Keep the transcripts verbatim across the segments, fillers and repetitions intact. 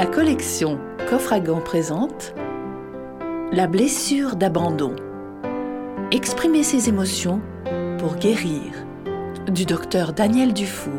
collection Coffre à gants présente La blessure d'abandon. Exprimer ses émotions pour guérir, du docteur Daniel Dufour.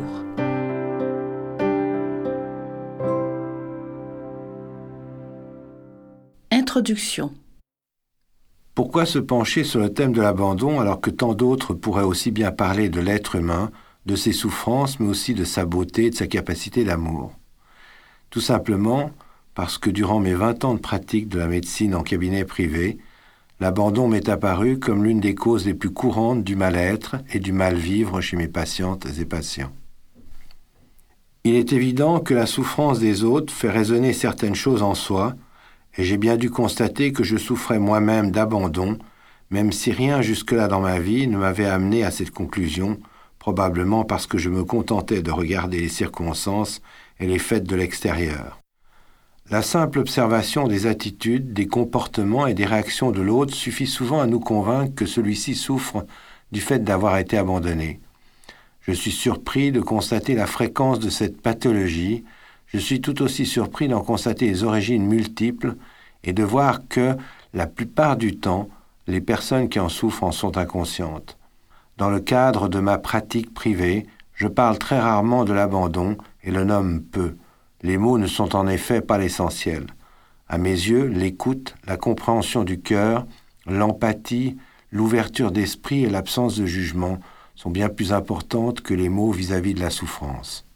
Introduction. Pourquoi se pencher sur le thème de l'abandon alors que tant d'autres pourraient aussi bien parler de l'être humain, de ses souffrances, mais aussi de sa beauté et de sa capacité d'amour? Tout simplement parce que durant mes vingt ans de pratique de la médecine en cabinet privé, l'abandon m'est apparu comme l'une des causes les plus courantes du mal-être et du mal-vivre chez mes patientes et patients. Il est évident que la souffrance des autres fait résonner certaines choses en soi, et j'ai bien dû constater que je souffrais moi-même d'abandon, même si rien jusque-là dans ma vie ne m'avait amené à cette conclusion, probablement parce que je me contentais de regarder les circonstances et les faits de l'extérieur. La simple observation des attitudes, des comportements et des réactions de l'autre suffit souvent à nous convaincre que celui-ci souffre du fait d'avoir été abandonné. Je suis surpris de constater la fréquence de cette pathologie. Je suis tout aussi surpris d'en constater les origines multiples et de voir que, la plupart du temps, les personnes qui en souffrent en sont inconscientes. Dans le cadre de ma pratique privée, je parle très rarement de l'abandon et le nomme peu. Les mots ne sont en effet pas l'essentiel. À mes yeux, l'écoute, la compréhension du cœur, l'empathie, l'ouverture d'esprit et l'absence de jugement sont bien plus importantes que les mots vis-à-vis de la souffrance.